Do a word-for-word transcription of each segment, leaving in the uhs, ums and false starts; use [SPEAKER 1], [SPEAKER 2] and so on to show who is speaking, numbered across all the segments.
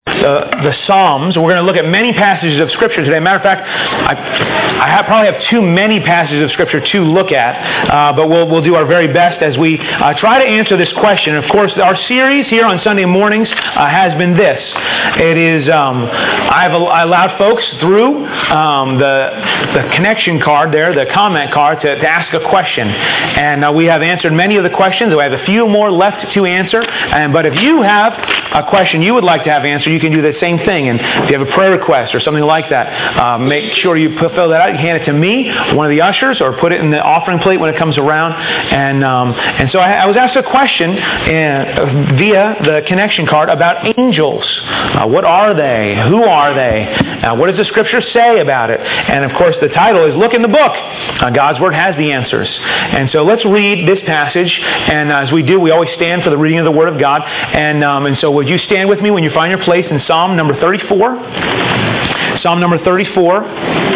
[SPEAKER 1] Uh, the Psalms. We're going to look at many passages of Scripture today. Matter of fact, I, I have, probably have too many passages of Scripture to look at, uh, but we'll, we'll do our very best as we uh, try to answer this question. Of course, our series here on Sunday mornings uh, has been this. It is, um, I've I allowed folks through um, the, the connection card there, the comment card, to, to ask a question. And uh, we have answered many of the questions. We have a few more left to answer. And, but if you have a question you would like to have answered, you can do the same thing. And if you have a prayer request or something like that, uh, make sure you put, fill that out. You hand it to me, one of the ushers, or put it in the offering plate when it comes around. And um, and so I, I was asked a question in, via the connection card about angels. Uh, what are they? Who are they? Uh, what does the Scripture say about it? And of course, the title is Look in the Book. Uh, God's Word has the answers. And so let's read this passage. And as we do, we always stand for the reading of the Word of God. And um, and so would you stand with me when you find your place in Psalm number thirty-four? Psalm number thirty-four.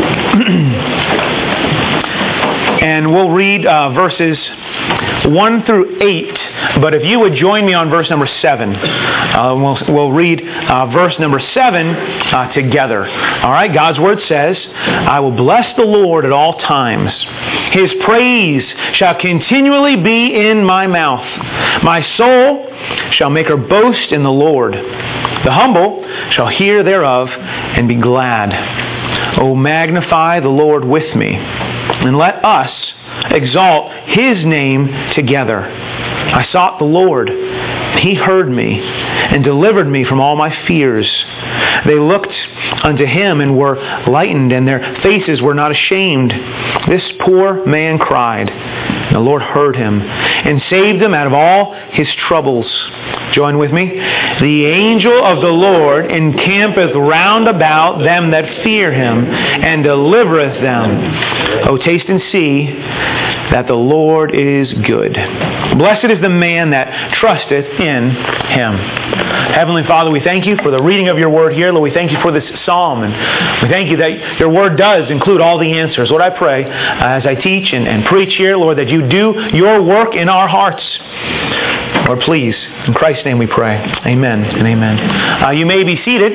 [SPEAKER 1] And we'll read uh, verses one through eight. But if you would join me on verse number seven, uh, we'll, we'll read uh, verse number seven uh, together. All right, God's Word says, I will bless the Lord at all times. His praise shall continually be in my mouth. My soul shall make her boast in the Lord. The humble shall hear thereof and be glad. O magnify the Lord with me, and let us exalt His name together. I sought the Lord, and He heard me, and delivered me from all my fears. They looked unto Him and were lightened, and their faces were not ashamed. This poor man cried, and the Lord heard him, and saved him out of all his troubles. Join with me. The angel of the Lord encampeth round about them that fear Him, and delivereth them. O taste and see that the Lord is good. Blessed is the man that trusteth in Him. Heavenly Father, we thank You for the reading of Your Word here. Lord, we thank You for this psalm, and we thank You that Your Word does include all the answers. Lord, I pray uh, as I teach and, and preach here, Lord, that You do Your work in our hearts. Lord, please, in Christ's name we pray. Amen and amen. Uh, you may be seated.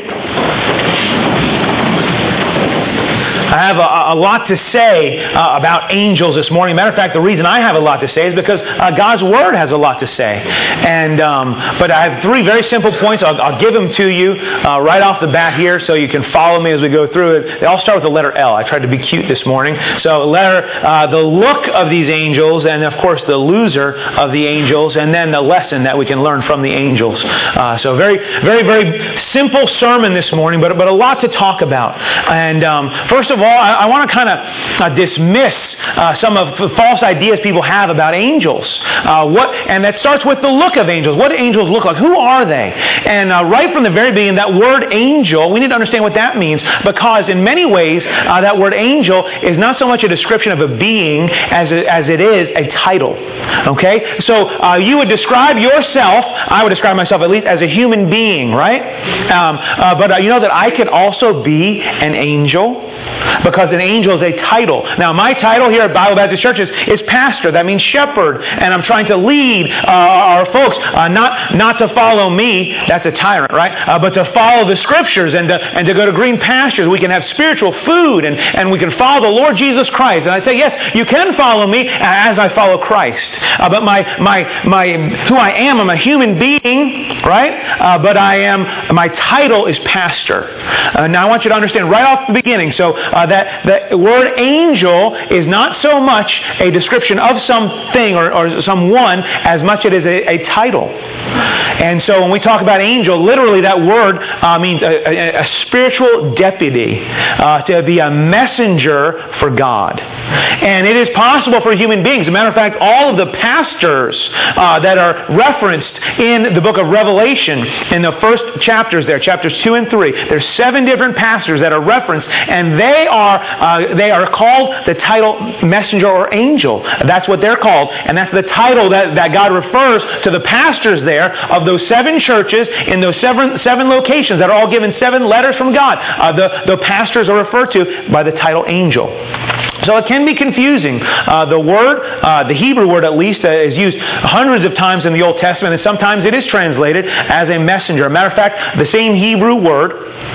[SPEAKER 1] I have a, a lot to say uh, about angels this morning. Matter of fact, the reason I have a lot to say is because uh, God's Word has a lot to say. And um, but I have three very simple points. I'll, I'll give them to you uh, right off the bat here so you can follow me as we go through it. They all start with the letter L. I tried to be cute this morning. So letter, uh, the look of these angels, and of course the loser of the angels, and then the lesson that we can learn from the angels. Uh, so very, very, very simple sermon this morning, but, but a lot to talk about. And um, first of all, I, I want to kind of uh, dismiss uh, some of the false ideas people have about angels. Uh, what, and that starts with the look of angels. What do angels look like? Who are they? And uh, right from the very beginning, that word angel, we need to understand what that means, because in many ways, uh, that word angel is not so much a description of a being as it, as it is a title. Okay? So uh, you would describe yourself, I would describe myself at least as a human being, right? Um, uh, but uh, you know that I can also be an angel? Because an angel is a title. Now, my title here at Bible Baptist Church is, is pastor. That means shepherd. And I'm trying to lead uh, our folks, uh, not not to follow me. That's a tyrant, right? Uh, but to follow the Scriptures and to, and to go to green pastures. We can have spiritual food and, and we can follow the Lord Jesus Christ. And I say, yes, you can follow me as I follow Christ. Uh, but my my my who I am, I'm a human being, right? Uh, but I am, my title is pastor. Uh, now, I want you to understand right off the beginning. So, Uh, that the word angel is not so much a description of something or, or someone as much as it is a, a title. And so when we talk about angel, literally that word uh, means a, a, a spiritual deputy, uh, to be a messenger for God. And it is possible for human beings. As a matter of fact, all of the pastors uh, that are referenced in the book of Revelation, in the first chapters there, chapters two and three, there's seven different pastors that are referenced, and they are uh, they are called the title messenger or angel. That's what they're called, and that's the title that, that God refers to the pastors there of those seven churches in those seven seven locations that are all given seven letters from God. Uh, the, the pastors are referred to by the title angel. So it can be confusing. Uh, the word, uh, the Hebrew word at least, uh, is used hundreds of times in the Old Testament, and sometimes it is translated as a messenger. As a matter of fact, the same Hebrew word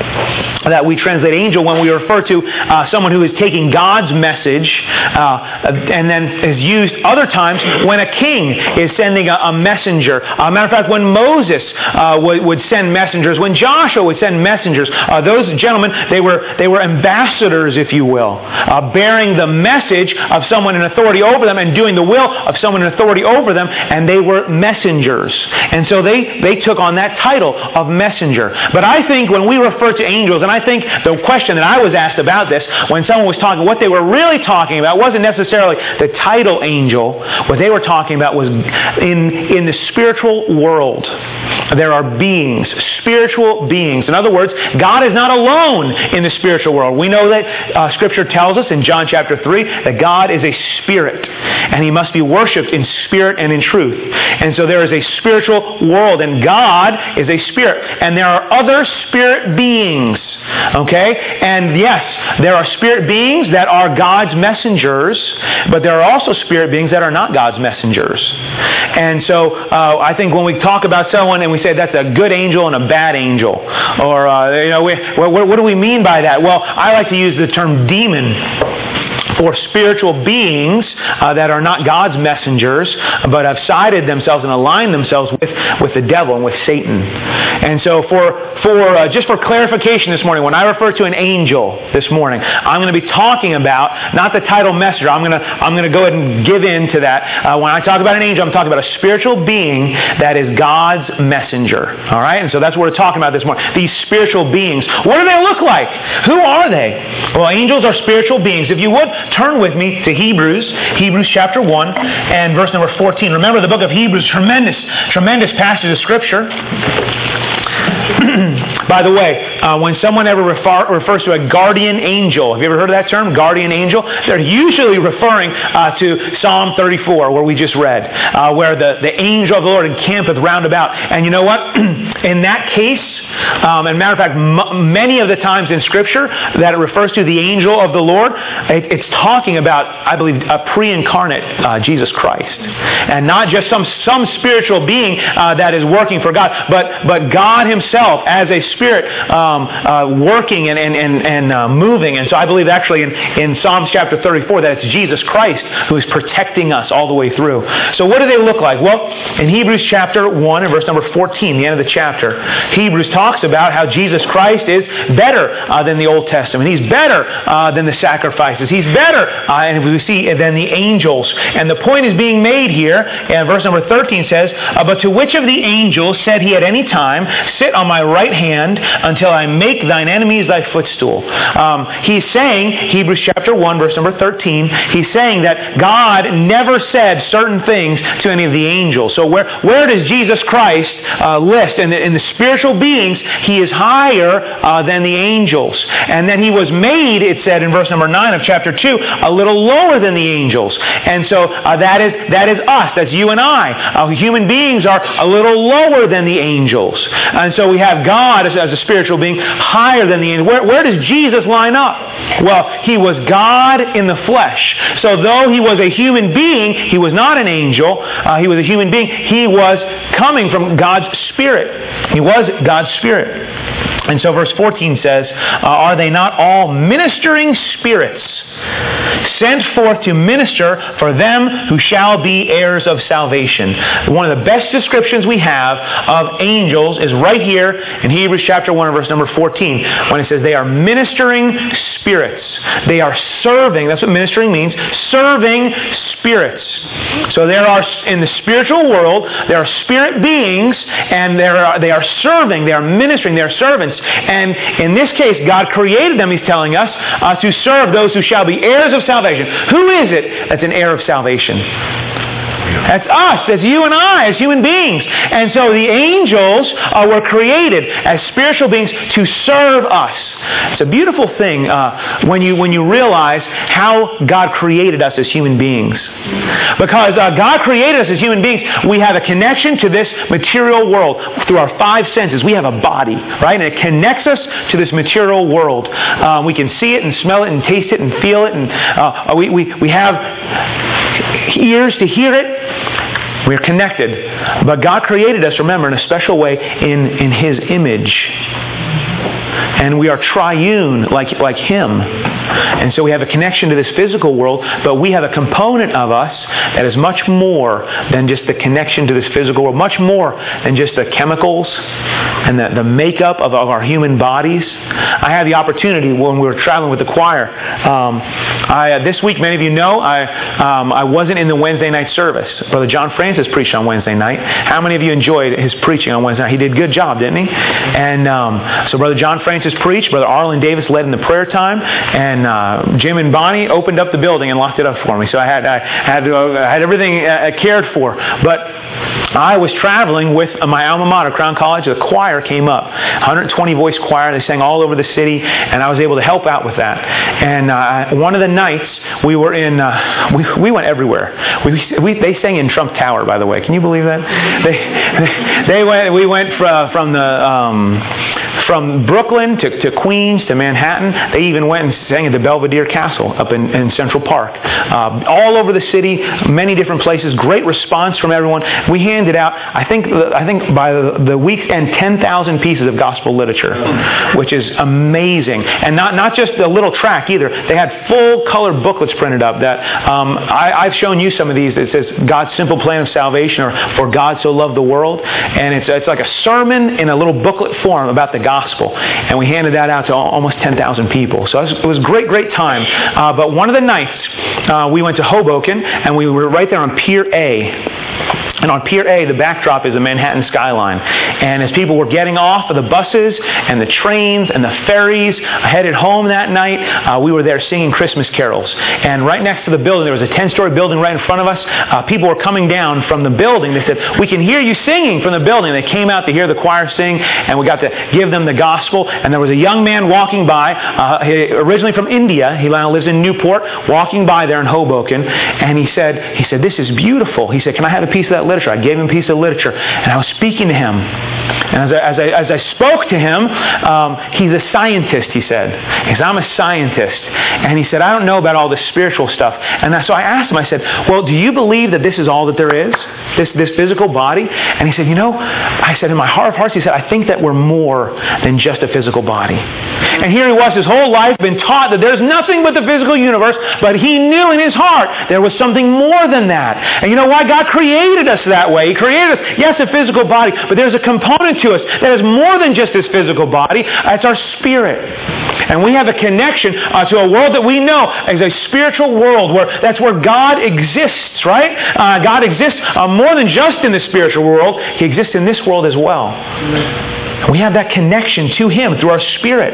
[SPEAKER 1] that we translate angel when we refer to uh, someone who is taking God's message, uh, and then is used other times when a king is sending a, a messenger. Uh, matter of fact, when Moses uh, would, would send messengers, when Joshua would send messengers, uh, those gentlemen, they were they were ambassadors, if you will, uh, bearing the message of someone in authority over them and doing the will of someone in authority over them, and they were messengers. And so they, they took on that title of messenger. But I think when we refer to angels, and I think the question that I was asked about this, when someone was talking, what they were really talking about wasn't necessarily the title angel. What they were talking about was in, in the spiritual world, there are beings, spiritual beings. In other words, God is not alone in the spiritual world. We know that uh, Scripture tells us in John chapter three that God is a spirit, and He must be worshipped in spirit and in truth. And so there is a spiritual world, and God is a spirit. And there are other spirit beings. Okay? And yes, there are spirit beings that are God's messengers, but there are also spirit beings that are not God's messengers. And so uh, I think when we talk about someone and we say that's a good angel and a bad angel, or uh, you know, we, what, what do we mean by that? Well, I like to use the term demon for spiritual beings uh, that are not God's messengers, but have sided themselves and aligned themselves with, with the devil and with Satan. And so for, for uh, just for clarification this morning, when I refer to an angel this morning, I'm going to be talking about not the title messenger. I'm going to I'm going to go ahead and give in to that. Uh, when I talk about an angel, I'm talking about a spiritual being that is God's messenger. All right? And so that's what we're talking about this morning. These spiritual beings. What do they look like? Who are they? Well, angels are spiritual beings. If you would, turn with me to Hebrews, Hebrews chapter one and verse number fourteen. Remember, the book of Hebrews, tremendous, tremendous passage of Scripture. By the way, uh, when someone ever refer, refers to a guardian angel, have you ever heard of that term, guardian angel? They're usually referring uh, to Psalm thirty-four, where we just read, uh, where the, the angel of the Lord encampeth round about. And you know what? In that case, Um, and matter of fact, m- many of the times in Scripture that it refers to the angel of the Lord, it, it's talking about, I believe, a pre-incarnate uh, Jesus Christ. And not just some, some spiritual being uh, that is working for God, but, but God Himself as a spirit um, uh, working and, and, and, and uh, moving. And so I believe actually in, in Psalms chapter thirty-four that it's Jesus Christ who is protecting us all the way through. So what do they look like? Well, in Hebrews chapter one and verse number fourteen, the end of the chapter, Hebrews talks about how Jesus Christ is better uh, than the Old Testament. He's better uh, than the sacrifices. He's better, uh, and we see, than the angels. And the point is being made here, and verse number thirteen says, uh, but to which of the angels said He at any time, sit on my right hand until I make thine enemies thy footstool? Um, he's saying, Hebrews chapter one, verse number thirteen, he's saying that God never said certain things to any of the angels. So where, where does Jesus Christ uh, list in the, in the spiritual beings? He is higher uh, than the angels. And then He was made, it said in verse number nine of chapter two, a little lower than the angels. And so uh, that is that is us. That's you and I. Uh, human beings are a little lower than the angels. And so we have God as, as a spiritual being higher than the angels. Where, where does Jesus line up? Well, He was God in the flesh. So though He was a human being, He was not an angel. Uh, he was a human being. He was coming from God's Spirit. He was God's Spirit. And so verse fourteen says, uh, are they not all ministering spirits sent forth to minister for them who shall be heirs of salvation? One of the best descriptions we have of angels is right here in Hebrews chapter one, verse number fourteen, when it says they are ministering spirits. They are serving, that's what ministering means, serving spirits. So there are, in the spiritual world, there are spirit beings, and there are, they are serving, they are ministering, they are servants. And in this case, God created them, He's telling us, uh, to serve those who shall be heirs of salvation. Who is it that's an heir of salvation? That's us. That's you and I as human beings. And so the angels uh, were created as spiritual beings to serve us. It's a beautiful thing uh, when you when you realize how God created us as human beings. Because uh, God created us as human beings, we have a connection to this material world through our five senses. We have a body, right? And it connects us to this material world. Um, we can see it and smell it and taste it and feel it. And uh, we, we, we have ears to hear it. We're connected. But God created us, remember, in a special way in, in His image. And we are triune like, like Him. And so we have a connection to this physical world, but we have a component of us that is much more than just the connection to this physical world, much more than just the chemicals and the, the makeup of, of our human bodies. I had the opportunity when we were traveling with the choir. Um, I, uh, this week, many of you know, I, um, I wasn't in the Wednesday night service. Brother John Francis preached on Wednesday night. How many of you enjoyed his preaching on Wednesday night? He did a good job, didn't he? And um, so Brother John Francis preached. Brother Arlen Davis led in the prayer time. And uh, Jim and Bonnie opened up the building and locked it up for me. So I had I had, uh, I had everything uh, cared for. But I was traveling with my alma mater, Crown College. The choir came up, one hundred twenty voice choir. They sang all over the city, and I was able to help out with that. And uh, one of the nights we were in, uh, we we went everywhere. We, we they sang in Trump Tower, by the way. Can you believe that? They they went. We went from from the. Um, From Brooklyn to, to Queens to Manhattan. They even went and sang at the Belvedere Castle up in, in Central Park. Uh, all over the city, many different places. Great response from everyone. We handed out, I think I think by the, the week's end, ten thousand pieces of gospel literature, which is amazing. And not, not just a little tract either. They had full color booklets printed up that um, I, I've shown you some of these. It says God's Simple Plan of Salvation, or For God So Loved the World. And it's, it's like a sermon in a little booklet form about the gospel, and we handed that out to almost ten thousand people. So it was, it was a great, great time. Uh, but one of the nights, uh, we went to Hoboken, and we were right there on Pier A. And on Pier A, the backdrop is the Manhattan skyline. And as people were getting off of the buses and the trains and the ferries headed home that night, uh, we were there singing Christmas carols. And right next to the building, there was a ten-story building right in front of us. Uh, people were coming down from the building. They said, "We can hear you singing from the building." They came out to hear the choir sing, and we got to give them the gospel. And there was a young man walking by, uh, he, originally from India. He now lives in Newport, walking by there in Hoboken. And he said, he said, "This is beautiful." He said, "Can I have a piece of that literature?" I gave him a piece of literature, and I was speaking to him. And as I, as I, as I spoke to him, um, he's a scientist, he said. He said, "I'm a scientist." And he said, "I don't know about all this spiritual stuff." And so I asked him, I said, "Well, do you believe that this is all that there is? This, this physical body?" And he said, "You know," I said, in my heart of hearts, he said, "I think that we're more than just a physical body." And here he was, his whole life, been taught that there's nothing but the physical universe, but he knew in his heart there was something more than that. And you know why? God created us that way. He created us, yes, a physical body, but there's a component to us that is more than just this physical body. It's our spirit. And we have a connection uh, to a world that we know as a spiritual world, where that's where God exists, right? Uh, God exists uh, more than just in the spiritual world. He exists in this world as well. We have that connection to Him through our spirit.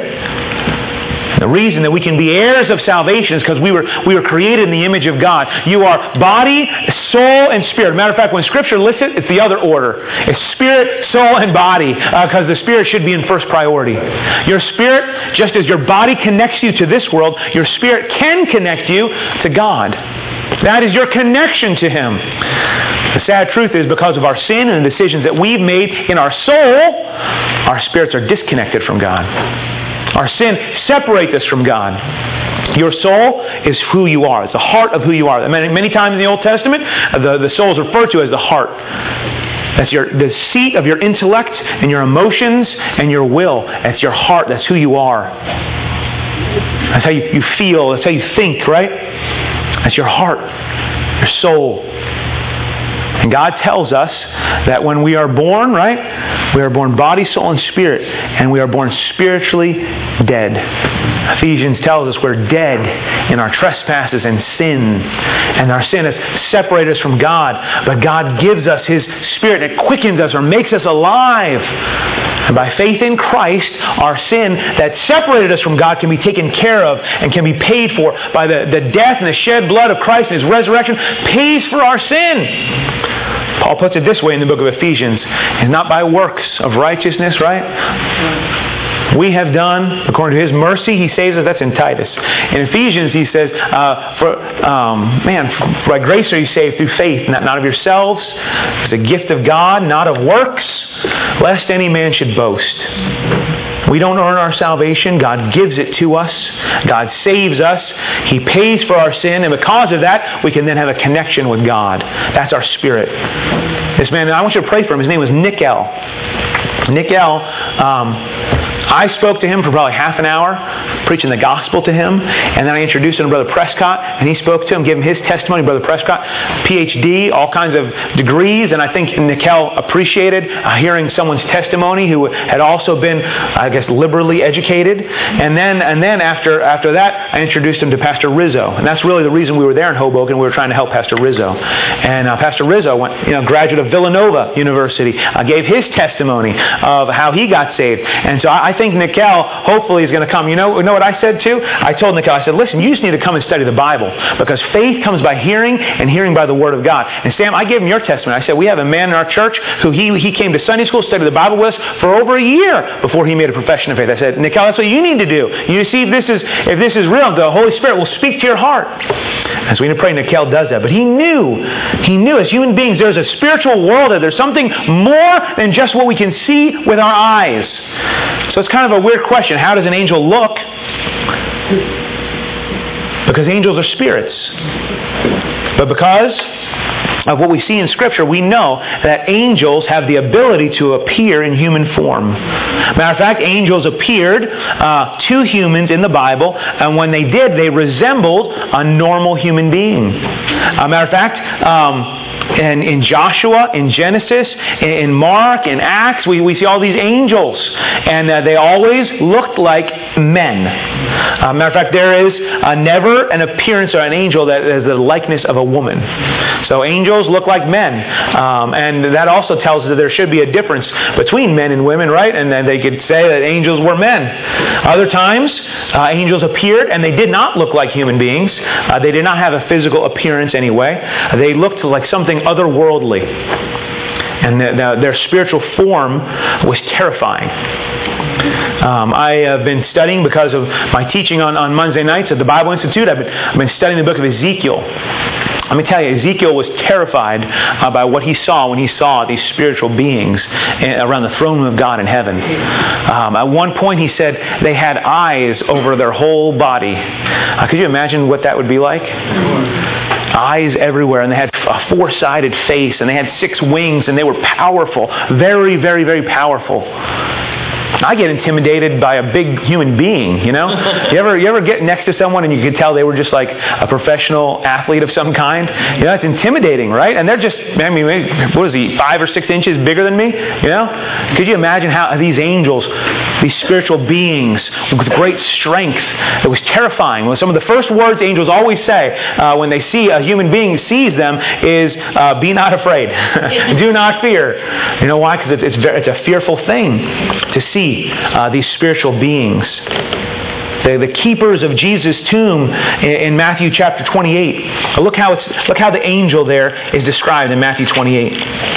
[SPEAKER 1] The reason that we can be heirs of salvation is because we were we were created in the image of God. You are body, soul, and spirit. Matter of fact, when Scripture lists it, it's the other order. It's spirit, soul, and body, because uh, the spirit should be in first priority. Your spirit, just as your body connects you to this world, your spirit can connect you to God. That is your connection to Him. The sad truth is, because of our sin and the decisions that we've made in our soul, our spirits are disconnected from God. Our sin separates us from God. Your soul is who you are. It's the heart of who you are. Many, many times in the Old Testament, the, the soul is referred to as the heart. That's your the seat of your intellect and your emotions and your will. That's your heart. That's who you are. That's how you, you feel. That's how you think, right? That's your heart, your soul. And God tells us that when we are born, right, we are born body, soul, and spirit, and we are born spiritually dead. Ephesians tells us we're dead in our trespasses and sin, and our sin has separated us from God, but God gives us His Spirit, and it quickens us or makes us alive. And by faith in Christ, our sin that separated us from God can be taken care of and can be paid for by the, the death and the shed blood of Christ, and His resurrection pays for our sin. Paul puts it this way in the book of Ephesians, it's not by works of righteousness, right? We have done, according to His mercy, He saves us. That's in Titus. In Ephesians, he says, uh, for, um, man, by grace are you saved through faith, not, not of yourselves. It's a gift of God, not of works, lest any man should boast. We don't earn our salvation. God gives it to us. God saves us. He pays for our sin, and because of that, we can then have a connection with God. That's our spirit. This man, I want you to pray for him. His name was Nick L. Nick L., um, I spoke to him for probably half an hour, preaching the gospel to him, and then I introduced him to Brother Prescott, and he spoke to him, gave him his testimony. Brother Prescott, P H D, all kinds of degrees, and I think Nikel appreciated uh, hearing someone's testimony who had also been, I guess, liberally educated. And then, and then after after that, I introduced him to Pastor Rizzo, and that's really the reason we were there in Hoboken. We were trying to help Pastor Rizzo, and uh, Pastor Rizzo, went, you know, graduate of Villanova University, uh, gave his testimony of how he got saved, and so I, I think Nikel hopefully is going to come. You know, you know what I said too? I told Nikel, I said, listen, you just need to come and study the Bible, because faith comes by hearing, and hearing by the Word of God. And Sam, I gave him your testimony. I said, we have a man in our church who he he came to Sunday school, studied the Bible with us for over a year before he made a profession of faith. I said, Nikel, that's what you need to do. You see if this is if this is real, the Holy Spirit will speak to your heart. And so we need to pray Nikel does that. But he knew, he knew as human beings, there's a spiritual world there. There's something more than just what we can see with our eyes. So it's kind of a weird question. How does an angel look? Because angels are spirits. But because of what we see in Scripture, we know that angels have the ability to appear in human form. Matter of fact, angels appeared uh, to humans in the Bible, and when they did, they resembled a normal human being. Uh, matter of fact, um, And in Joshua, in Genesis, in Mark, in Acts, we, we see all these angels. And uh, they always looked like men. Uh, matter of fact, there is uh, never an appearance of an angel that is the likeness of a woman. So angels look like men. Um, and that also tells us that there should be a difference between men and women, right? And then they could say that angels were men. Other times, uh, angels appeared and they did not look like human beings. Uh, they did not have a physical appearance anyway. Uh, they looked like something otherworldly. And the, the, their spiritual form was terrifying. Um, I have been studying, because of my teaching on, on Monday nights at the Bible Institute, I've been, I've been studying the book of Ezekiel. Let me tell you, Ezekiel was terrified uh, by what he saw when he saw these spiritual beings in, around the throne room of God in heaven. Um, at one point he said they had eyes over their whole body. Uh, could you imagine what that would be like? Eyes everywhere, and they had a four-sided face, and they had six wings, and they were powerful. Very, very, very powerful. I get intimidated by a big human being, you know? You ever you ever get next to someone and you could tell they were just like a professional athlete of some kind? You know, it's intimidating, right? And they're just, I mean, what is he, five or six inches bigger than me? You know? Could you imagine how these angels, these spiritual beings with great strength, it was terrifying. Well, some of the first words angels always say uh, when they see a human being sees them is, uh, be not afraid. Do not fear. You know why? Because it's, it's, it's a fearful thing to see Uh, these spiritual beings. The, the keepers of Jesus' tomb in, in Matthew chapter twenty-eight. Look how it's look how the angel there is described in Matthew twenty-eight.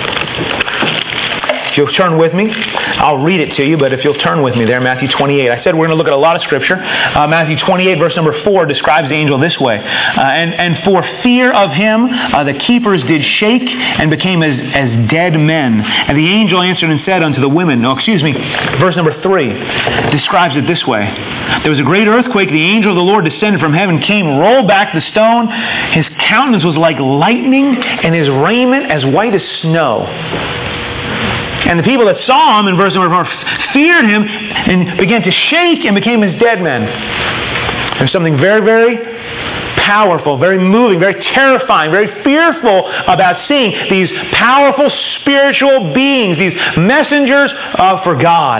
[SPEAKER 1] If you'll turn with me, I'll read it to you, but if you'll turn with me there, Matthew twenty-eight. I said we're going to look at a lot of Scripture. Uh, Matthew twenty-eight, verse number four, describes the angel this way. Uh, and, and for fear of him, uh, the keepers did shake and became as, as dead men. And the angel answered and said unto the women, no, excuse me, verse number three describes it this way. There was a great earthquake. The angel of the Lord descended from heaven, came, rolled back the stone. His countenance was like lightning, and his raiment as white as snow. And the people that saw him, in verse number four, feared him and began to shake and became as dead men. There's something very, very powerful, very moving, very terrifying, very fearful about seeing these powerful spiritual beings, these messengers uh, for God.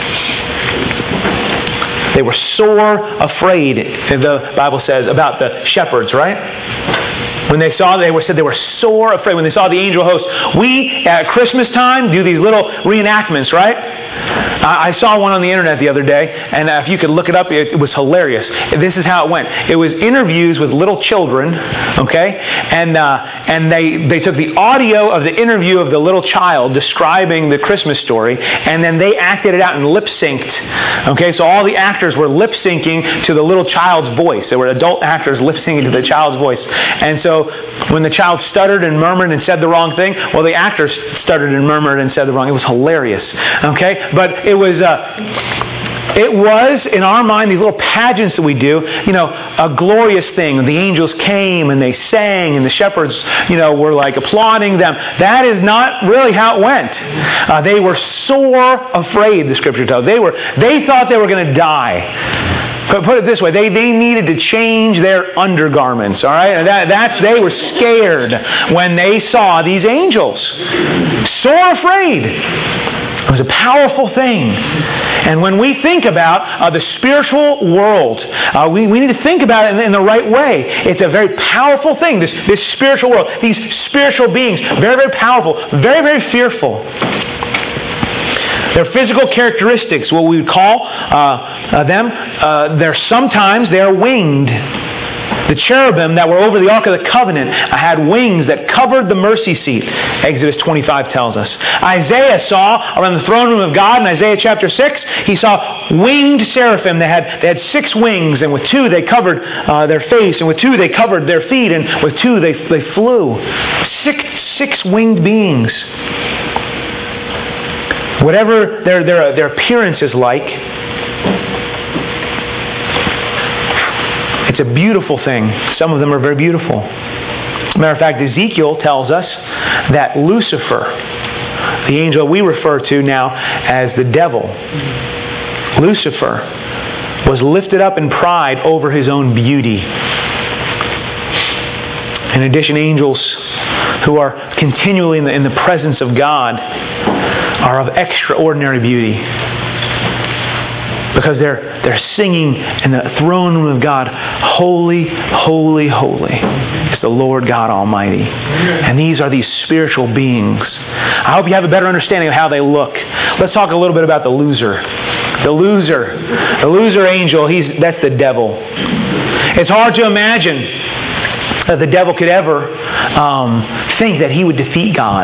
[SPEAKER 1] They were sore afraid, the Bible says, about the shepherds, right? When they saw, they were said they were sore afraid. When they saw the angel host, we at Christmas time do these little reenactments, right? I saw one on the internet the other day, and if you could look it up, it, it was hilarious. This is how it went. It was interviews with little children, okay, and uh, and they they took the audio of the interview of the little child describing the Christmas story, and then they acted it out and lip synced. Okay, so all the actors were lip syncing to the little child's voice. There were adult actors lip syncing to the child's voice, and so when the child stuttered and murmured and said the wrong thing, well, the actors stuttered and murmured and said the wrong. It was hilarious. Okay, but it was. Uh, It was, in our mind, these little pageants that we do, you know, a glorious thing. The angels came and they sang and the shepherds, you know, were like applauding them. That is not really how it went. Uh, they were sore afraid, the Scripture tells. They were, they thought they were going to die. But put it this way, they, they needed to change their undergarments, all right? And that, that's, they were scared when they saw these angels. Sore afraid. It was a powerful thing. And when we think about uh, the spiritual world, uh, we, we need to think about it in, in the right way. It's a very powerful thing, this, this spiritual world. These spiritual beings, very, very powerful, very, very fearful. Their physical characteristics, what we would call uh, uh, them, uh, they're sometimes they're winged. The cherubim that were over the Ark of the Covenant had wings that covered the mercy seat, Exodus twenty-five tells us. Isaiah saw around the throne room of God in Isaiah chapter six, he saw winged seraphim. They had, they had six wings, and with two they covered uh, their face, and with two they covered their feet, and with two they, they flew. Six, six winged beings. Whatever their, their, their appearance is like, it's a beautiful thing. Some of them are very beautiful. Matter of fact, Ezekiel tells us that Lucifer, the angel we refer to now as the devil, Lucifer, was lifted up in pride over his own beauty. In addition, angels who are continually in the, in the presence of God are of extraordinary beauty. Because they're they're singing in the throne room of God, holy, holy, holy is the Lord God Almighty. And these are these spiritual beings. I hope you have a better understanding of how they look. Let's talk a little bit about the loser. The loser. The loser angel, he's that's the devil. It's hard to imagine that the devil could ever um, think that he would defeat God.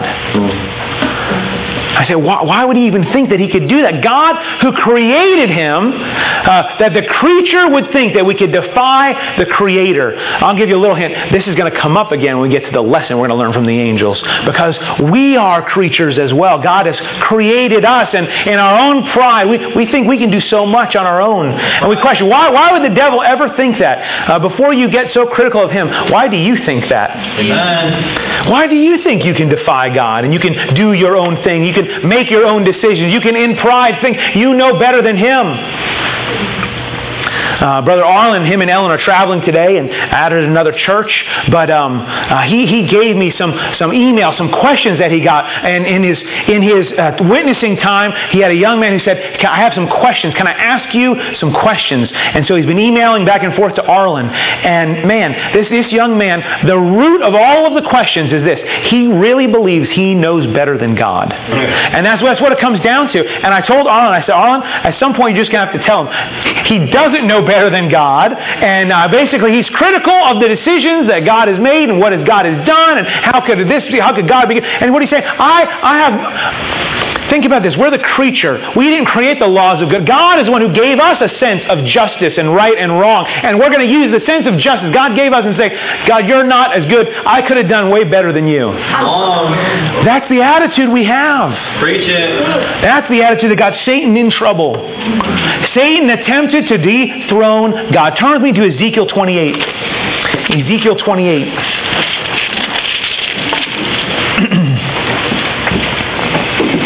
[SPEAKER 1] I said, why, why would he even think that he could do that? God, who created him, uh, that the creature would think that we could defy the Creator. I'll give you a little hint. This is going to come up again when we get to the lesson we're going to learn from the angels. Because we are creatures as well. God has created us, and in our own pride, we, we think we can do so much on our own. And we question, why, why would the devil ever think that? Uh, before you get so critical of him, why do you think that? Amen. Why do you think you can defy God and you can do your own thing? You can make your own decisions. You can, in pride, think you know better than him. Uh, Brother Arlen, him and Ellen are traveling today and added another church, but um, uh, he he gave me some some emails, some questions that he got, and in his in his uh, witnessing time, he had a young man who said, "I have some questions. Can I ask you some questions?" And so he's been emailing back and forth to Arlen, and man, this this young man, the root of all of the questions is this: he really believes he knows better than God, and that's that's what it comes down to. And I told Arlen, I said, Arlen, at some point you're just going to have to tell him he doesn't know better than God, and uh, basically he's critical of the decisions that God has made and what has God has done, and how could this be, how could God be, and what he's saying, I, I have, think about this, we're the creature, we didn't create the laws of God, God is the one who gave us a sense of justice and right and wrong, and we're going to use the sense of justice God gave us and say, God, you're not as good, I could have done way better than you. That's the attitude we have. Preach it. That's the attitude that got Satan in trouble. Satan attempted to dethrone God. Turn with me to Ezekiel twenty-eight. Ezekiel twenty-eight.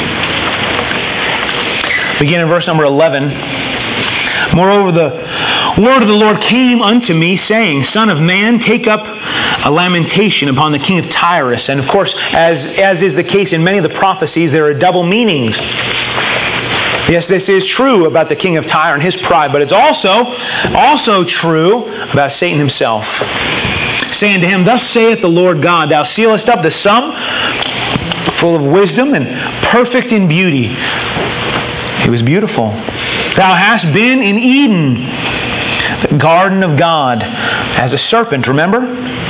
[SPEAKER 1] Begin in verse number eleven. Moreover, the word of the Lord came unto me, saying, Son of man, take up a lamentation upon the king of Tyrus. And of course, as, as is the case in many of the prophecies, there are double meanings. Yes, this is true about the king of Tyre and his pride, but it's also, also true about Satan himself. Saying to him, Thus saith the Lord God, Thou sealest up the sum, full of wisdom and perfect in beauty. It was beautiful. Thou hast been in Eden, the garden of God, as a serpent, remember?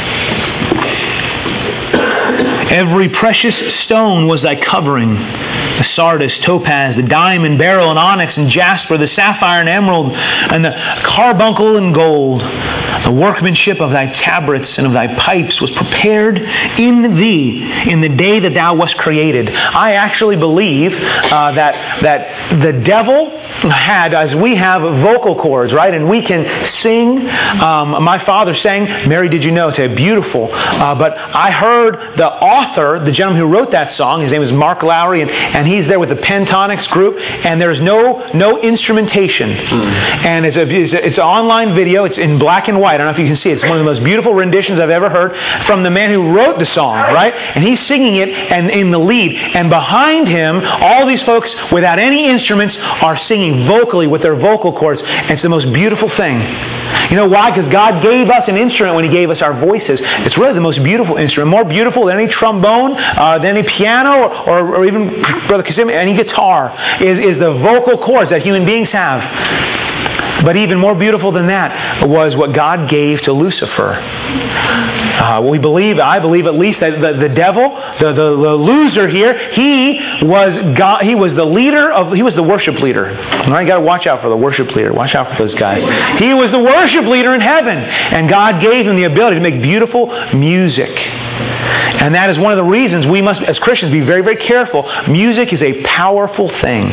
[SPEAKER 1] Every precious stone was thy covering. The sardius, topaz, the diamond, beryl, and onyx, and jasper, the sapphire and emerald, and the carbuncle and gold. The workmanship of thy tabrets and of thy pipes was prepared in thee in the day that thou wast created. I actually believe uh, that, that the devil had, as we have vocal cords, right? And we can sing. Um, my father sang, Mary, Did You Know? It's a beautiful. Uh, but I heard the author, the gentleman who wrote that song, his name is Mark Lowry, and, and he's there with the Pentatonics group, and there's no no instrumentation. Mm. And it's, a, it's, a, it's an online video. It's in black and white. I don't know if you can see it. It's one of the most beautiful renditions I've ever heard from the man who wrote the song, right? And he's singing it and in the lead. And behind him, all these folks without any instruments are singing vocally with their vocal cords. And it's the most beautiful thing. You know why? Because God gave us an instrument when He gave us our voices. It's really the most beautiful instrument. More beautiful than any trombone, uh, than any piano, or, or even, Brother Kissimmee, any guitar, is, is the vocal cords that human beings have. But even more beautiful than that was what God gave to Lucifer. Uh, we believe, I believe at least, that the, the devil, the, the, the loser here, he was God, he was the leader of, he was the worship leader. All right, you got to watch out for the worship leader. Watch out for those guys. He was the worship leader in heaven, and God gave him the ability to make beautiful music. And that is one of the reasons we must, as Christians, be very, very careful. Music is a powerful thing.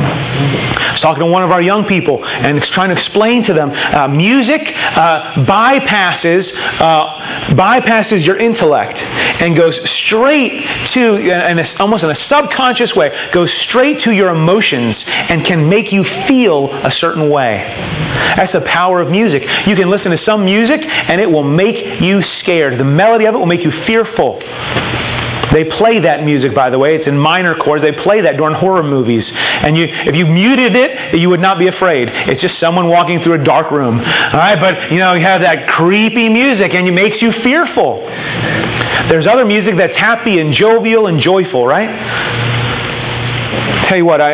[SPEAKER 1] I was talking to one of our young people and trying to explain to them, uh, music uh, bypasses uh, bypasses your intellect and goes straight to, in a, almost in a subconscious way, goes straight to your emotions and can make you feel a certain way. That's the power of music. You can listen to some music and it will make you scared. The melody of it will make you fearful. They play that music, by the way. It's in minor chords. They play that during horror movies. And you, if you muted it, you would not be afraid. It's just someone walking through a dark room. All right, but you know, you have that creepy music and it makes you fearful. There's other music that's happy and jovial and joyful, right? Tell you what, I,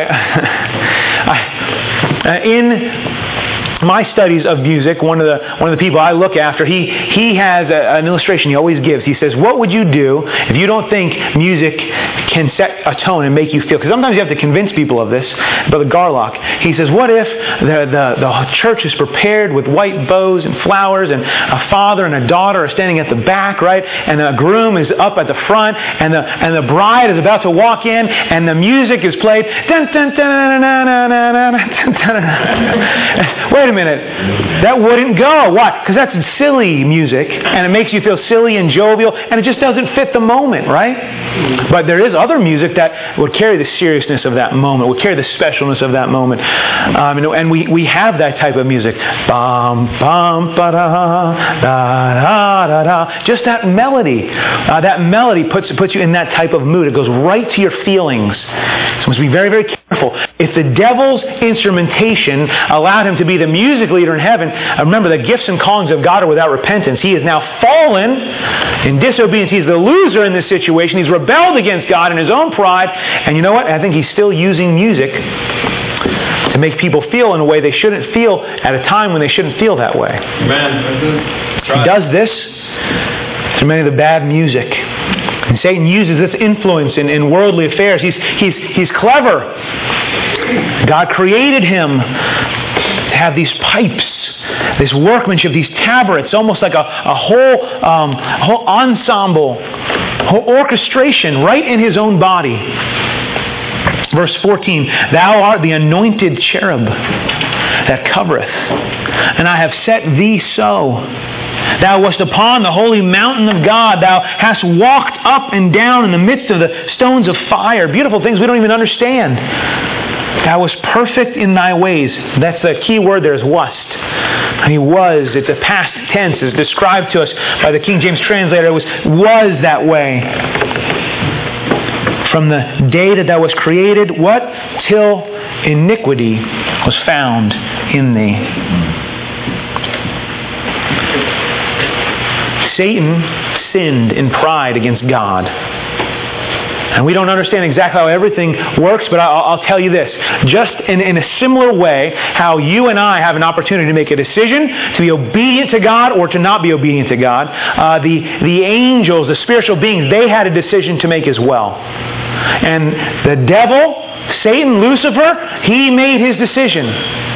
[SPEAKER 1] I in my studies of music, one of the one of the people I look after, he he has a, an illustration he always gives. He says, "What would you do if you don't think music can set a tone and make you feel?" Because sometimes you have to convince people of this. Brother Garlock, he says, "What if the, the the church is prepared with white bows and flowers, and a father and a daughter are standing at the back, right, and a groom is up at the front, and the and the bride is about to walk in, and the music is played." Dun, dun, dun, dun, dun, dun, dun, dun, dun. Wait a minute, that wouldn't go. Why? Because that's silly music, and it makes you feel silly and jovial, and it just doesn't fit the moment, right? But there is other music that would carry the seriousness of that moment, would carry the specialness of that moment. Um, and we, we have that type of music. Bum, bum, ba-da, da, da, da. Just that melody. Uh, that melody puts, puts you in that type of mood. It goes right to your feelings. So we must be very, very careful. If the devil's instrumentation allowed him to be the music leader in heaven, remember the gifts and callings of God are without repentance. He is now fallen in disobedience. He's the loser in this situation. He's rebelled against God in his own pride. And you know what? I think he's still using music to make people feel in a way they shouldn't feel at a time when they shouldn't feel that way.
[SPEAKER 2] Amen.
[SPEAKER 1] He does this through many of the bad music. And Satan uses this influence in, in worldly affairs. He's, he's, he's clever. God created him to have these pipes, this workmanship, these tabrets, almost like a, a whole, um, whole ensemble, whole orchestration right in his own body. Verse fourteen, Thou art the anointed cherub that covereth, and I have set thee so. Thou wast upon the holy mountain of God. Thou hast walked up and down in the midst of the stones of fire. Beautiful things we don't even understand. that was perfect in thy ways. That's the key word there is wast. And he was. It's a past tense. It's described to us by the King James translator. It was, was that way. From the day that thou was created, what? Till iniquity was found in thee. Satan sinned in pride against God. And we don't understand exactly how everything works, but I'll, I'll tell you this. Just in, in a similar way, how you and I have an opportunity to make a decision to be obedient to God or to not be obedient to God, uh, the, the angels, the spiritual beings, they had a decision to make as well. And the devil, Satan, Lucifer, he made his decision.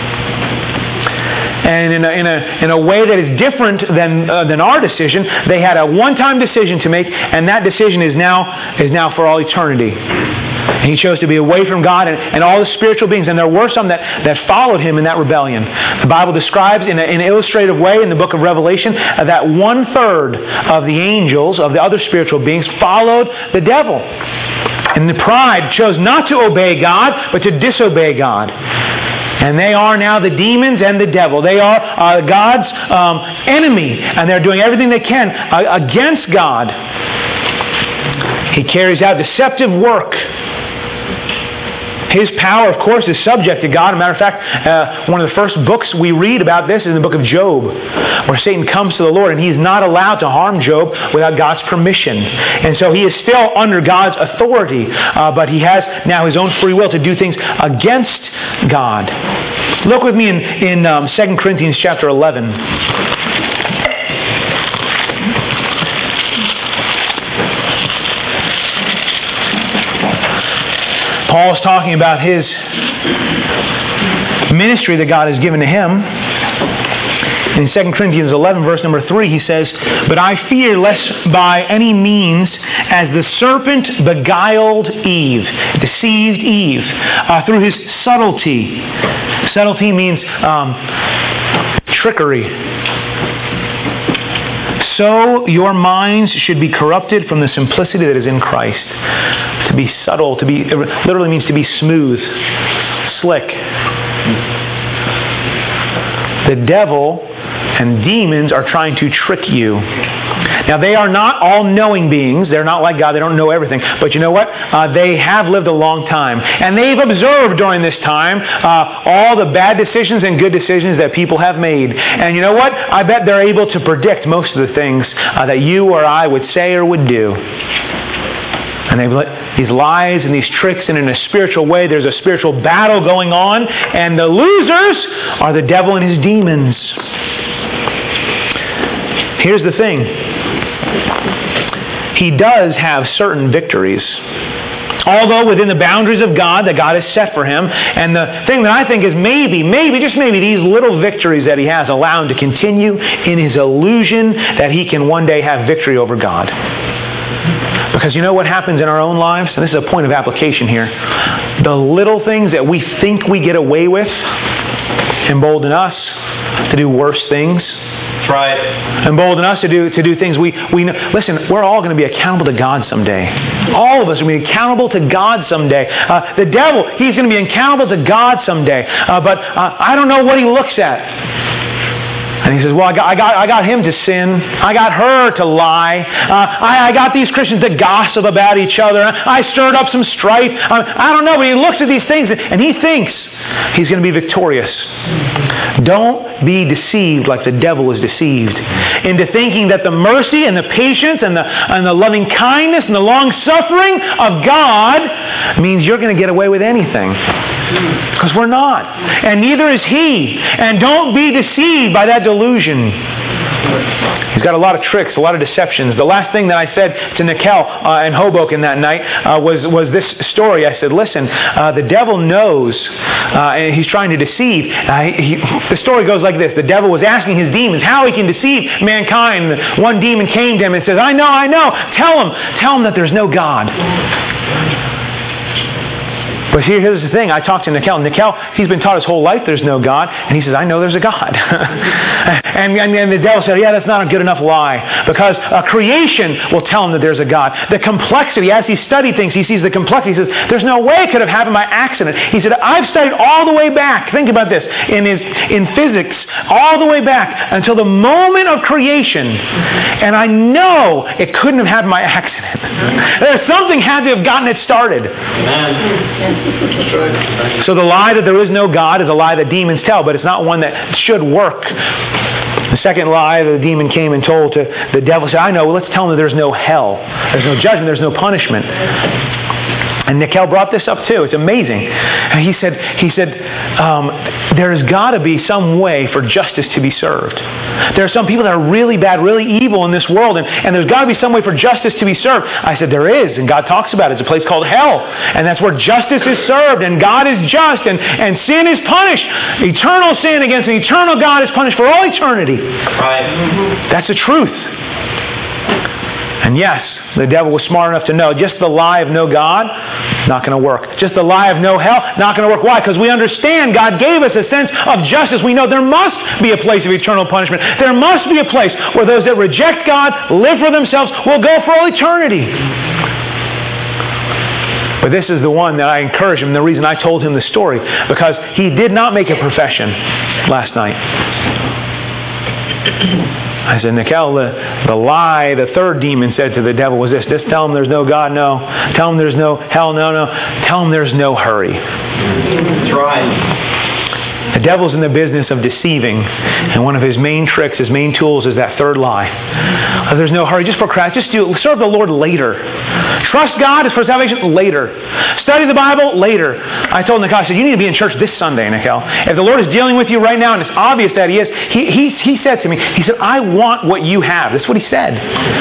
[SPEAKER 1] And in a, in a, in a way that is different than, uh, than our decision, they had a one-time decision to make, and that decision is now, is now for all eternity. And he chose to be away from God and, and all the spiritual beings. And there were some that, that followed him in that rebellion. The Bible describes in, a, in an illustrative way in the book of Revelation uh, that one-third of the angels, of the other spiritual beings, followed the devil. And the pride chose not to obey God, but to disobey God. And they are now the demons and the devil. They are uh, God's um, enemy, and they're doing everything they can uh, against God. He carries out deceptive work. His power, of course, is subject to God. As a matter of fact, uh, one of the first books we read about this is in the book of Job, where Satan comes to the Lord, and he's not allowed to harm Job without God's permission. And so he is still under God's authority, uh, but he has now his own free will to do things against God. Look with me in, in um, Second Corinthians chapter eleven. Paul's talking about his ministry that God has given to him. In Second Corinthians eleven, verse number three, he says, "But I fear lest by any means, as the serpent beguiled Eve," deceived Eve, uh, through his subtlety. Subtlety means um, trickery. "So your minds should be corrupted from the simplicity that is in Christ." To be subtle, to be, it literally means to be smooth, slick. The devil and demons are trying to trick you. Now, they are not all-knowing beings. They're not like God. They don't know everything. But you know what? Uh, they have lived a long time. And they've observed during this time uh, all the bad decisions and good decisions that people have made. And you know what? I bet they're able to predict most of the things uh, that you or I would say or would do. And they've let these lies and these tricks, and in a spiritual way, there's a spiritual battle going on. And the losers are the devil and his demons. Here's the thing. He does have certain victories. Although within the boundaries of God that God has set for him. And the thing that I think is maybe, maybe, just maybe, these little victories that he has allow him to continue in his illusion that he can one day have victory over God. Because you know what happens in our own lives? And this is a point of application here. The little things that we think we get away with embolden us to do worse things.
[SPEAKER 2] That's right.
[SPEAKER 1] Embolden us to do to do things we, we know. Listen, we're all going to be accountable to God someday. All of us are going to be accountable to God someday. Uh, the devil, he's going to be accountable to God someday. Uh, but uh, I don't know what he looks at. And he says, well, I got, I got, I got him to sin. I got her to lie. Uh, I, I got these Christians to gossip about each other. I stirred up some strife. Uh, I don't know, but he looks at these things and he thinks he's going to be victorious. Don't be deceived like the devil is deceived into thinking that the mercy and the patience and the, and the loving kindness and the long suffering of God means you're going to get away with anything. Because we're not. And neither is he. And don't be deceived by that delusion. He's got a lot of tricks, a lot of deceptions. The last thing that I said to Nikel uh, in Hoboken that night uh, was, was this story. I said, listen, uh, the devil knows, uh, and he's trying to deceive. Uh, he, the story goes like this. The devil was asking his demons how he can deceive mankind. One demon came to him and says, I know, I know. Tell him. Tell him that there's no God. But here, here's the thing. I talked to Nikel. Nikel, he's been taught his whole life there's no God. And he says, I know there's a God. and, and, and the devil said, yeah, that's not a good enough lie. Because uh, creation will tell him that there's a God. The complexity, as he studied things, he sees the complexity. He says, there's no way it could have happened by accident. He said, I've studied all the way back. Think about this. In, his, in physics, all the way back until the moment of creation. And I know it couldn't have happened by accident. There's something had to have gotten it started. So the lie that there is no God is a lie that demons tell, but it's not one that should work. The second lie that the demon came and told to the devil, said, I know, well, let's tell him that there's no hell. There's no judgment. There's no punishment. And Nikel brought this up too. It's amazing. And he said, he said, um, there's got to be some way for justice to be served. There are some people that are really bad, really evil in this world, and, and there's got to be some way for justice to be served. I said, there is, and God talks about it. It's a place called hell, and that's where justice is served, and God is just, and, and sin is punished. Eternal sin against an eternal God is punished for all eternity. Right. That's the truth. And yes, the devil was smart enough to know just the lie of no God, not going to work. Just the lie of no hell, not going to work. Why? Because we understand God gave us a sense of justice. We know there must be a place of eternal punishment. There must be a place where those that reject God, live for themselves, will go for all eternity. But this is the one that I encourage him, the reason I told him the story, because he did not make a profession last night. I said, Nikel, the, the lie the third demon said to the devil was this. Just tell him there's no God, no. Tell him there's no hell, no, no. Tell him there's no hurry. That's right. The devil's in the business of deceiving, and one of his main tricks, his main tools, is that third lie. Uh, there's no hurry. Just procrastinate. Just do it. Serve the Lord later. Trust God is for salvation later. Study the Bible later. I told Nikel, I said, you need to be in church this Sunday, Nikel. If the Lord is dealing with you right now, and it's obvious that He is, He, he, he said to me, He said, I want what you have. That's what He said.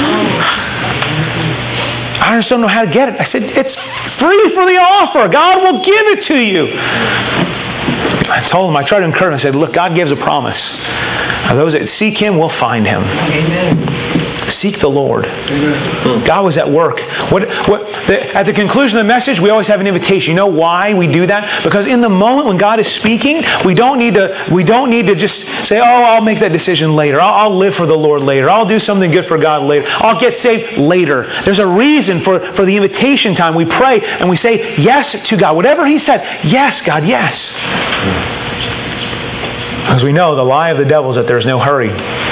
[SPEAKER 1] I just don't know how to get it. I said, it's free for the offer. God will give it to you. I told him, I tried to encourage him. I said, look, God gives a promise. Those that seek Him will find Him. Amen. Seek the Lord. Amen. God was at work. What, what, the, at the conclusion of the message, we always have an invitation. You know why we do that? Because in the moment when God is speaking, we don't need to, we don't need to just say, oh, I'll make that decision later. I'll, I'll live for the Lord later. I'll do something good for God later. I'll get saved later. There's a reason for, for the invitation time. We pray and we say yes to God. Whatever He said, yes, God, yes. As we know, the lie of the devil is that there's no hurry.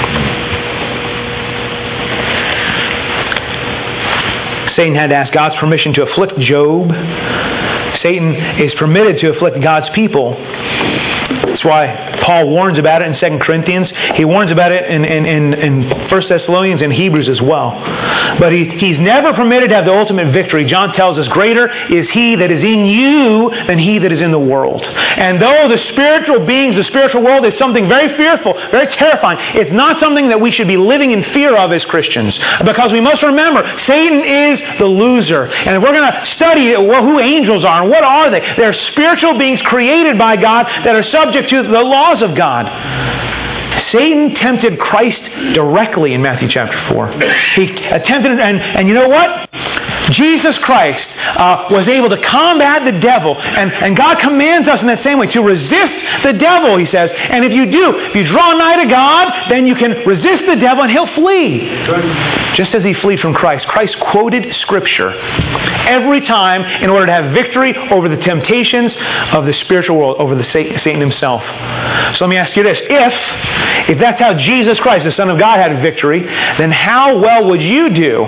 [SPEAKER 1] Satan had to ask God's permission to afflict Job. Satan is permitted to afflict God's people. That's why Paul warns about it in Second Corinthians. He warns about it in, in, in, in First Thessalonians and Hebrews as well. But he, he's never permitted to have the ultimate victory. John tells us, greater is He that is in you than he that is in the world. And though the spiritual beings, the spiritual world is something very fearful, very terrifying, it's not something that we should be living in fear of as Christians. Because we must remember, Satan is the loser. And if we're going to study well, who angels are and what are they, they're spiritual beings created by God that are subject to the laws of God. Satan tempted Christ directly in Matthew chapter four. He attempted, and, and you know what? Jesus Christ uh, was able to combat the devil. And, and God commands us in that same way to resist the devil, He says. And if you do, if you draw nigh to God, then you can resist the devil and he'll flee. Just as He fled from Christ. Christ quoted Scripture every time in order to have victory over the temptations of the spiritual world, over the Satan himself. So let me ask you this. If, if that's how Jesus Christ, the Son of God, had victory, then how well would you do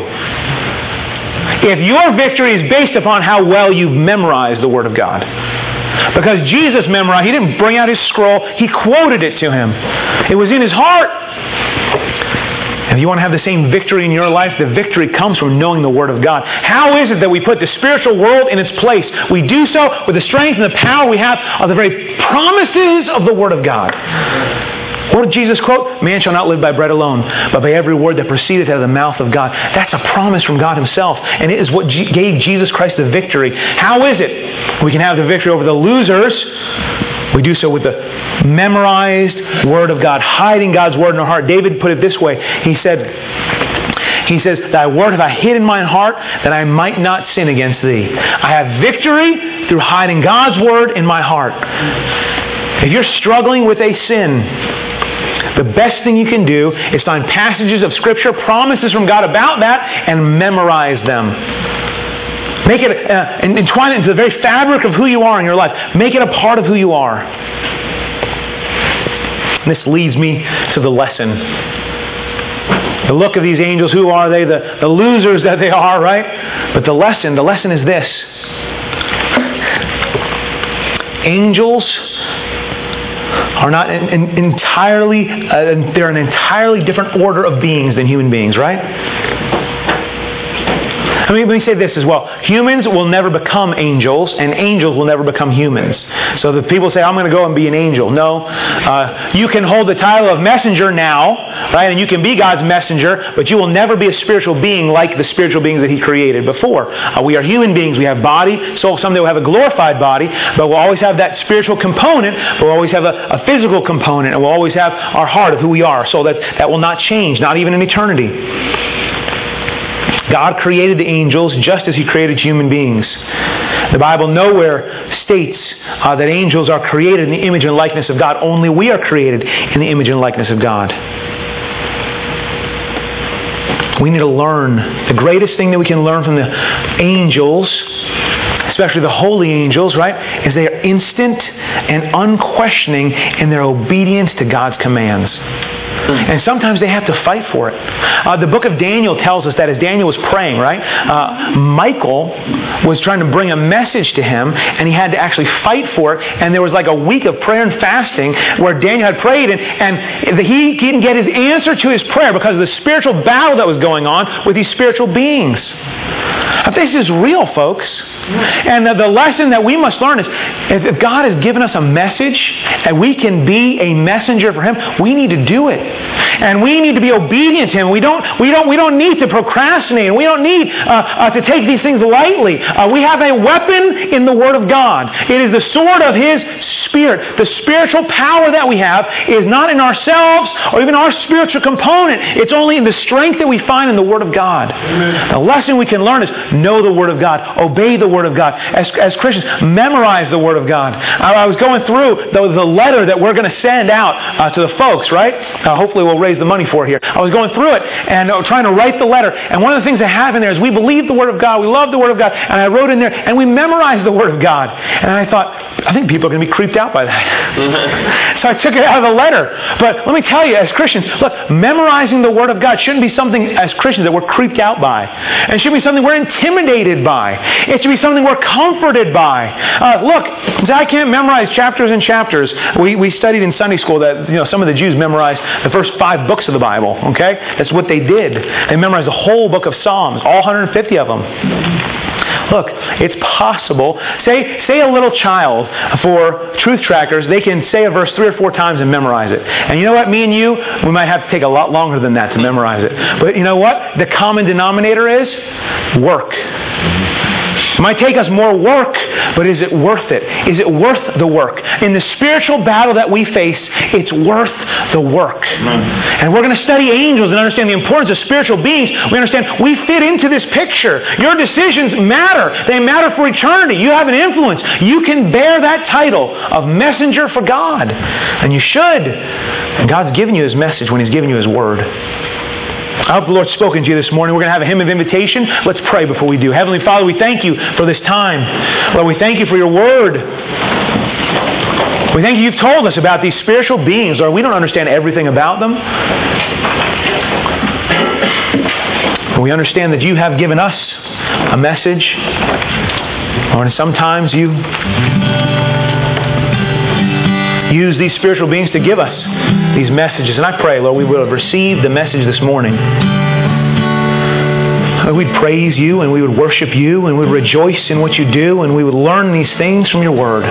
[SPEAKER 1] if your victory is based upon how well you've memorized the Word of God? Because Jesus memorized, He didn't bring out His scroll, He quoted it to him. It was in His heart. If you want to have the same victory in your life, the victory comes from knowing the Word of God. How is it that we put the spiritual world in its place? We do so with the strength and the power we have of the very promises of the Word of God. What did Jesus quote? Man shall not live by bread alone, but by every word that proceedeth out of the mouth of God. That's a promise from God Himself, and it is what G- gave Jesus Christ the victory. How is it we can have the victory over the losers? We do so with the memorized Word of God, hiding God's Word in our heart. David put it this way. He said, He says, Thy word have I hid in mine heart, that I might not sin against Thee. I have victory through hiding God's Word in my heart. If you're struggling with a sin, the best thing you can do is find passages of Scripture, promises from God about that, and memorize them. Make it, uh, and entwine it into the very fabric of who you are in your life. Make it a part of who you are. And this leads me to the lesson. The look of these angels, who are they? The, the losers that they are, right? But the lesson, the lesson is this. Angels are not in, in, entirely, uh, they're an entirely different order of beings than human beings, right? Let me, let me say this as well. Humans will never become angels, and angels will never become humans. So the people say, I'm going to go and be an angel. No. Uh, you can hold the title of messenger now, right? And you can be God's messenger, but you will never be a spiritual being like the spiritual beings that He created before. Uh, we are human beings. We have body. So someday we'll have a glorified body, but we'll always have that spiritual component. We'll always have a, a physical component, and we'll always have our heart of who we are. So that, that will not change, not even in eternity. God created the angels just as He created human beings. The Bible nowhere states uh, that angels are created in the image and likeness of God. Only we are created in the image and likeness of God. We need to learn. The greatest thing that we can learn from the angels, especially the holy angels, right, is they are instant and unquestioning in their obedience to God's commands. And sometimes they have to fight for it. Uh, the book of Daniel tells us that as Daniel was praying, right, uh, Michael was trying to bring a message to him, and he had to actually fight for it. And there was like a week of prayer and fasting where Daniel had prayed, and, and he didn't get his answer to his prayer because of the spiritual battle that was going on with these spiritual beings. This is real, folks. And the, the lesson that we must learn is, if God has given us a message and we can be a messenger for Him, we need to do it. And we need to be obedient to Him. We don't, we don't, we don't need to procrastinate. And we don't need uh, uh, to take these things lightly. Uh, we have a weapon in the Word of God. It is the sword of His Spirit. The spiritual power that we have is not in ourselves or even our spiritual component. It's only in the strength that we find in the Word of God. Amen. The lesson we can learn is know the Word of God. Obey the Word of God. As, as Christians, memorize the Word of God. I, I was going through the, the letter that we're going to send out uh, to the folks, right? Uh, hopefully we'll raise the money for it here. I was going through it and uh, trying to write the letter. And one of the things that happened there is we believe the Word of God. We love the Word of God. And I wrote in there, and we memorized the Word of God. And I thought, I think people are going to be creeped out by that. So I took it out of the letter. But let me tell you, as Christians, look, memorizing the Word of God shouldn't be something as Christians that we're creeped out by. And it should be something we're intimidated by. It should be something we're comforted by. Uh, look, I can't memorize chapters and chapters. We, we studied in Sunday school that, you know, some of the Jews memorized the first five books of the Bible. Okay? That's what they did. They memorized the whole book of Psalms, all one hundred fifty of them. Look, it's possible. Say, say a little child for Truth Trackers, they can say a verse three or four times and memorize it. And you know what? Me and you, we might have to take a lot longer than that to memorize it. But you know what? The common denominator is work. It might take us more work, but is it worth it? Is it worth the work? In the spiritual battle that we face, it's worth the work. And we're going to study angels and understand the importance of spiritual beings. We understand we fit into this picture. Your decisions matter. They matter for eternity. You have an influence. You can bear that title of messenger for God. And you should. And God's given you His message when He's given you His Word. I hope the Lord's spoken to you this morning. We're going to have a hymn of invitation. Let's pray before we do. Heavenly Father, we thank You for this time. Lord, we thank You for Your Word. We thank You, You've told us about these spiritual beings. Lord, we don't understand everything about them. But we understand that You have given us a message. Lord, and sometimes You use these spiritual beings to give us these messages. And I pray, Lord, we will have received the message this morning. We'd praise You and we would worship You and we'd rejoice in what You do and we would learn these things from Your Word.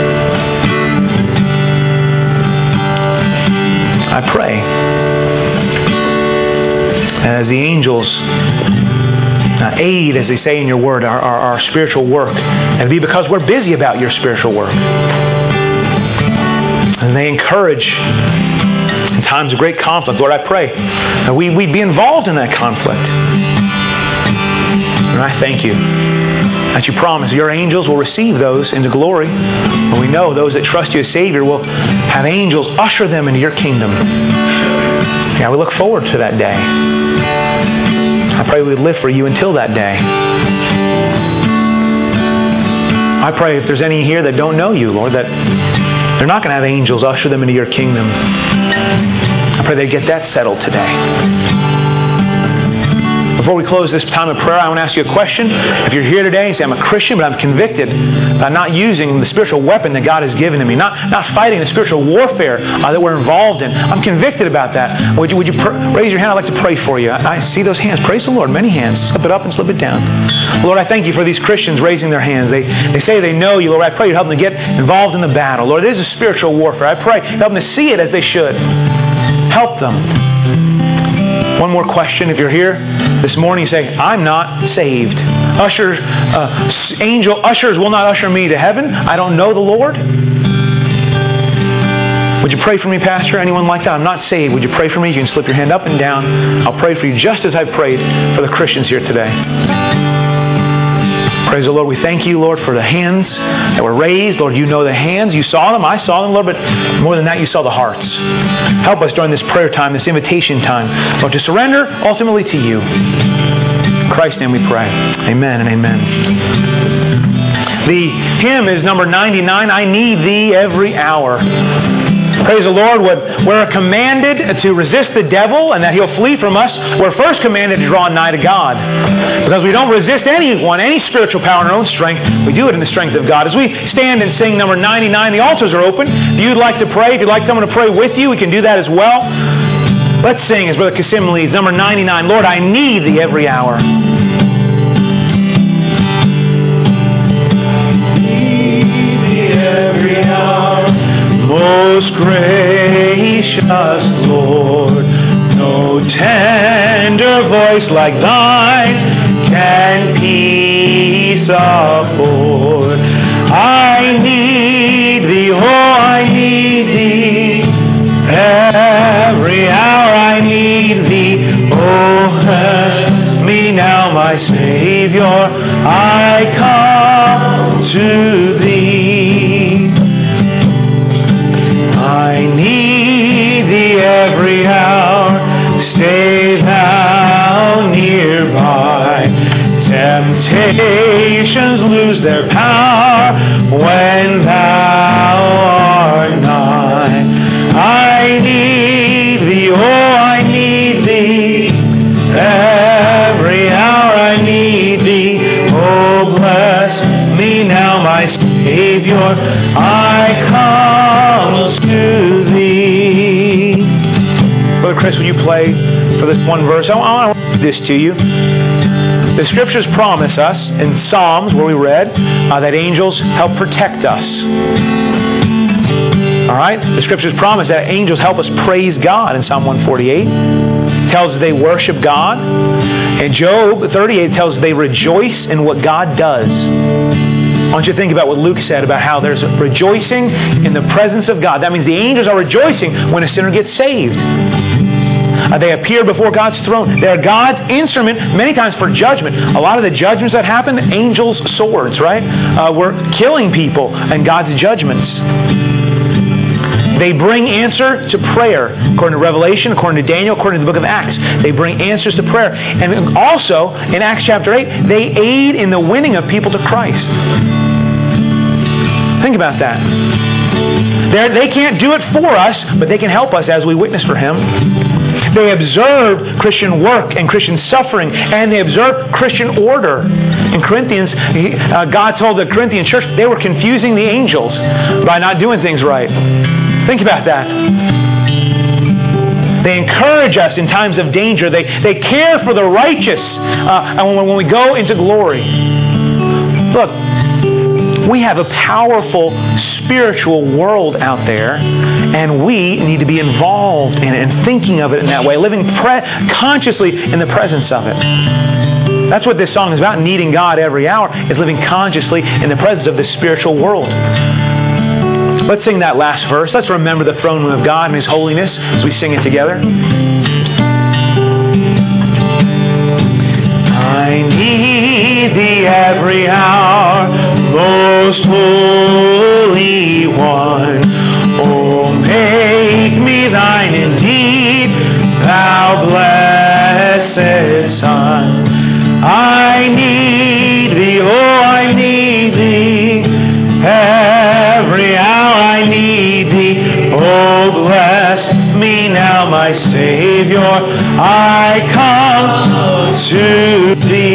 [SPEAKER 1] I pray as the angels uh, aid, as they say in Your Word, our, our, our spiritual work, and be because we're busy about Your spiritual work. And they encourage in times of great conflict. Lord, I pray that we, we'd be involved in that conflict. And I thank You. that you promise. Your angels will receive those into glory. And we know those that trust you as Savior will have angels usher them into your kingdom. Yeah, we look forward to that day. I pray we would live for you until that day. I pray if there's any here that don't know you, Lord, that they're not going to have angels usher them into your kingdom. I pray they get that settled today. Before we close this time of prayer, I want to ask you a question. If you're here today and say, I'm a Christian, but I'm convicted by not using the spiritual weapon that God has given to me, not, not fighting the spiritual warfare uh, that we're involved in. I'm convicted about that. Would you, would you pr- raise your hand? I'd like to pray for you. I, I see those hands. Praise the Lord. Many hands. Slip it up and slip it down. Lord, I thank you for these Christians raising their hands. They, they say they know you. Lord, I pray you help them to get involved in the battle. Lord, it is a spiritual warfare. I pray help them to see it as they should. Help them. One more question. If you're here this morning, you say, I'm not saved. Ushers, uh, angel ushers will not usher me to heaven. I don't know the Lord. Would you pray for me, Pastor? Anyone like that? I'm not saved. Would you pray for me? You can slip your hand up and down. I'll pray for you just as I've prayed for the Christians here today. Praise the Lord. We thank you, Lord, for the hands that were raised. Lord, you know the hands. You saw them. I saw them, Lord, but more than that, you saw the hearts. Help us during this prayer time, this invitation time, Lord, to surrender ultimately to you. In Christ's name we pray. Amen and amen. The hymn is number ninety-nine, I Need Thee Every Hour. Praise the Lord. We're commanded to resist the devil and that he'll flee from us. We're first commanded to draw nigh to God. Because we don't resist anyone, any spiritual power in our own strength. We do it in the strength of God. As we stand and sing number ninety-nine, the altars are open. If you'd like to pray, if you'd like someone to pray with you, we can do that as well. Let's sing as Brother Kasim leads, number ninety-nine, Lord, I need thee every hour.
[SPEAKER 2] Most gracious Lord, no tender voice like thine can peace afford. I need thee, oh, I need thee, every hour I need thee. Oh, help me now, my Savior, I come to thee. I need thee every hour, stay thou nearby. Temptations lose their power when thou art nigh. I need thee, oh, I need thee, every hour I need thee. Oh, bless me now, my Savior, I come to thee.
[SPEAKER 1] Brother Chris, will you play for this one verse? I want to read this to you. The Scriptures promise us in Psalms, where we read, uh, that angels help protect us. All right? The Scriptures promise that angels help us praise God in Psalm one forty-eight. It tells us they worship God. And Job thirty-eight tells us they rejoice in what God does. I want you to think about what Luke said about how there's rejoicing in the presence of God. That means the angels are rejoicing when a sinner gets saved. Uh, they appear before God's throne. They're God's instrument, many times for judgment. A lot of the judgments that happen, angels' swords, right? Uh, were killing people and God's judgments. They bring answer to prayer. According to Revelation, according to Daniel, according to the book of Acts, they bring answers to prayer. And also, in Acts chapter eight, they aid in the winning of people to Christ. Think about that. They're, they can't do it for us, but they can help us as we witness for Him. They observe Christian work and Christian suffering, and they observe Christian order. In Corinthians, uh, God told the Corinthian church they were confusing the angels by not doing things right. Think about that. They encourage us in times of danger. They, they care for the righteous uh, and when, when we go into glory. Look, we have a powerful spiritual world out there, and we need to be involved in it and thinking of it in that way, living pre- consciously in the presence of it. That's what this song is about, needing God every hour, is living consciously in the presence of this spiritual world. Let's sing that last verse. Let's remember the throne room of God and His holiness as we sing it together. I need
[SPEAKER 2] need thee every hour, most holy one. Oh, make me thine indeed, thou blessed Son. I need thee, oh, I need thee, every hour I need thee. Oh, bless me now, my Savior, I come to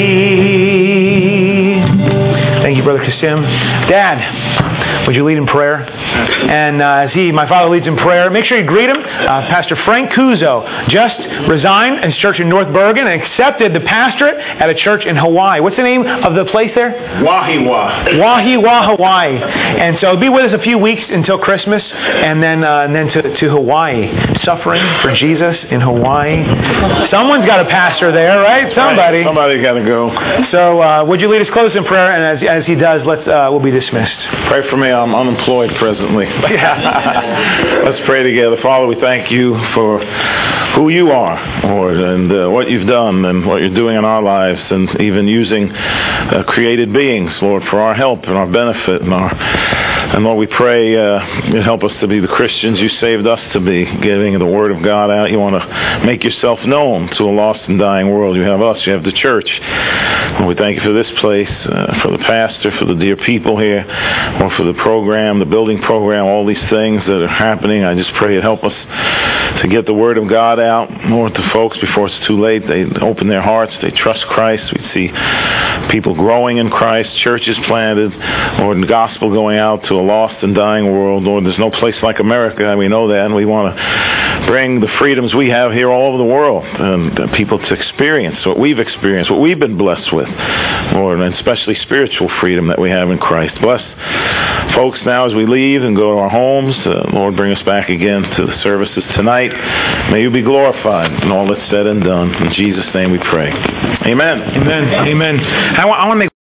[SPEAKER 2] thee.
[SPEAKER 1] Thank you, Brother Kasim. Dad, would you lead in prayer? And uh, as he, my father, leads in prayer, make sure you greet him. Uh, Pastor Frank Kuzo just resigned his church in North Bergen and accepted the pastorate at a church in Hawaii. What's the name of the place there?
[SPEAKER 3] Wahiwa.
[SPEAKER 1] Wahiwa, Hawaii. And so be with us a few weeks until Christmas, and then uh, and then to, to Hawaii. Suffering for Jesus in Hawaii. Someone's got a pastor there, right? Somebody.
[SPEAKER 3] Right. Somebody got to go.
[SPEAKER 1] So uh, would you lead us close in prayer? And as, as he does, let's uh, we'll be dismissed.
[SPEAKER 3] Pray for me. I'm unemployed presently. Let's pray together. Father, we thank you for who you are, Lord, and uh, what you've done and what you're doing in our lives, and even using uh, created beings, Lord, for our help and our benefit. And, our, and Lord, we pray uh, you help us to be the Christians you saved us to be, giving the Word of God out. You want to make yourself known to a lost and dying world. You have us. You have the church. And we thank you for this place, uh, for the pastor, for the dear people here, or for the program, the building program, all these things that are happening. I just pray you help us to get the Word of God out more to folks before it's too late. They open their hearts. They trust Christ. We see people growing in Christ, churches planted, Lord, and the gospel going out to a lost and dying world. Lord, there's no place like America, and we know that, and we want to bring the freedoms we have here all over the world, and uh, people to experience what we've experienced, what we've been blessed with, Lord, and especially spiritual freedom that we have in Christ. Bless folks now as we leave and go to our homes. Uh, Lord, bring us back again to the services tonight. May you be glorified in all that's said and done. In Jesus' name we pray. Amen.
[SPEAKER 1] Amen. Amen. I want, I want to make